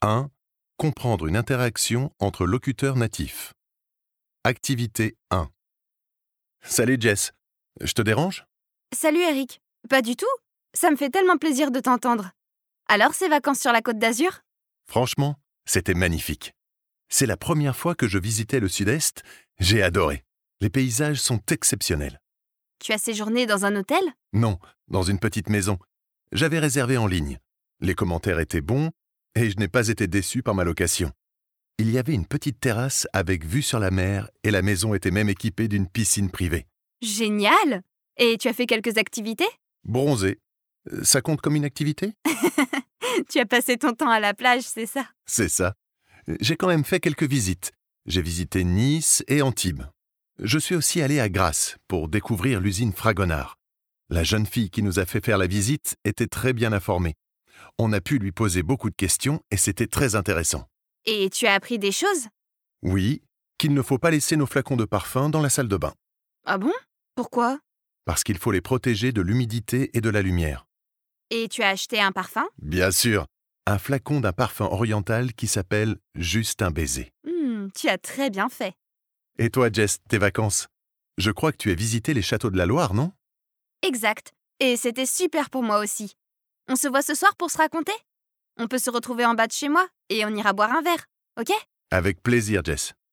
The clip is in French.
1. Comprendre une interaction entre locuteurs natifs. Activité 1. Salut Jess, je te dérange? Salut Eric. Pas du tout. Ça me fait tellement plaisir de t'entendre. Alors, ces vacances sur la Côte d'Azur? Franchement, c'était magnifique. C'est la première fois que je visitais le Sud-Est, j'ai adoré. Les paysages sont exceptionnels. Tu as séjourné dans un hôtel? Non, dans une petite maison. J'avais réservé en ligne. Les commentaires étaient bons et je n'ai pas été déçu par ma location. Il y avait une petite terrasse avec vue sur la mer et la maison était même équipée d'une piscine privée. Génial! Et tu as fait quelques activités? Bronzé, ça compte comme une activité? Tu as passé ton temps à la plage, c'est ça? C'est ça. J'ai quand même fait quelques visites. J'ai visité Nice et Antibes. Je suis aussi allé à Grasse pour découvrir l'usine Fragonard. La jeune fille qui nous a fait faire la visite était très bien informée. On a pu lui poser beaucoup de questions et c'était très intéressant. Et tu as appris des choses? Oui, qu'il ne faut pas laisser nos flacons de parfum dans la salle de bain, Ah bon? Pourquoi? parce qu'il faut les protéger de l'humidité et de la lumière. Et tu as acheté un parfum? Bien sûr, un flacon d'un parfum oriental qui s'appelle Juste un baiser. Tu as très bien fait. Et toi, Jess, tes vacances? Je crois que tu as visité les châteaux de la Loire, non? Exact. Et c'était super pour moi aussi. On se voit ce soir pour se raconter? On peut se retrouver en bas de chez moi et on ira boire un verre, ok? Avec plaisir, Jess.